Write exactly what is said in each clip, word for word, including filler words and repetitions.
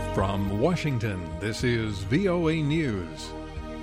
From Washington, this is V O A News.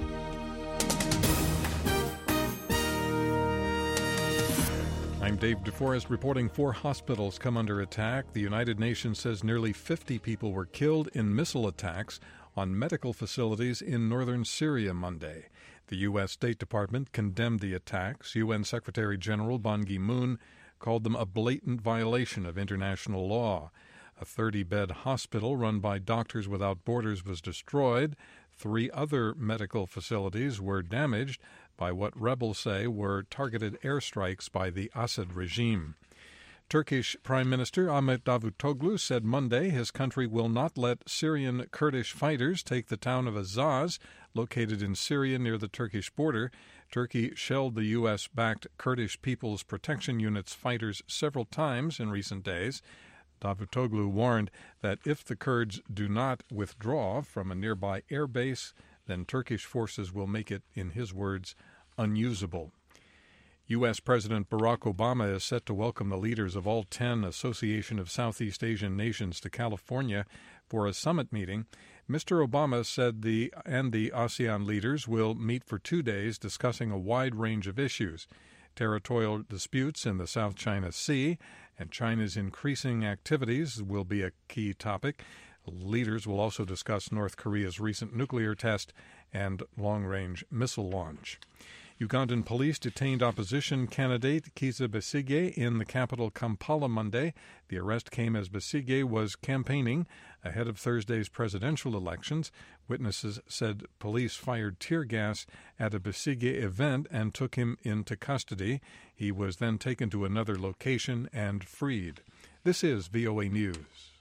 I'm Dave DeForest reporting four hospitals come under attack. The United Nations says nearly fifty people were killed in missile attacks on medical facilities in northern Syria Monday. The U S. State Department condemned the attacks. U N. Secretary General Ban Ki-moon called them a blatant violation of international law. A thirty-bed hospital run by Doctors Without Borders was destroyed. Three other medical facilities were damaged by what rebels say were targeted airstrikes by the Assad regime. Turkish Prime Minister Ahmet Davutoglu said Monday his country will not let Syrian Kurdish fighters take the town of Azaz, located in Syria near the Turkish border. Turkey shelled the U S-backed Kurdish People's Protection Unit's fighters several times in recent days. Davutoglu warned that if the Kurds do not withdraw from a nearby air base, then Turkish forces will make it, in his words, unusable. U S. President Barack Obama is set to welcome the leaders of all ten Association of Southeast Asian Nations to California for a summit meeting. Mister Obama said the and the ASEAN leaders will meet for two days discussing a wide range of issues. Territorial disputes in the South China Sea and China's increasing activities will be a key topic. Leaders will also discuss North Korea's recent nuclear test and long-range missile launch. Ugandan police detained opposition candidate Kizza Besigye in the capital Kampala Monday. The arrest came as Besigye was campaigning ahead of Thursday's presidential elections. Witnesses said police fired tear gas at a Besigye event and took him into custody. He was then taken to another location and freed. This is V O A News.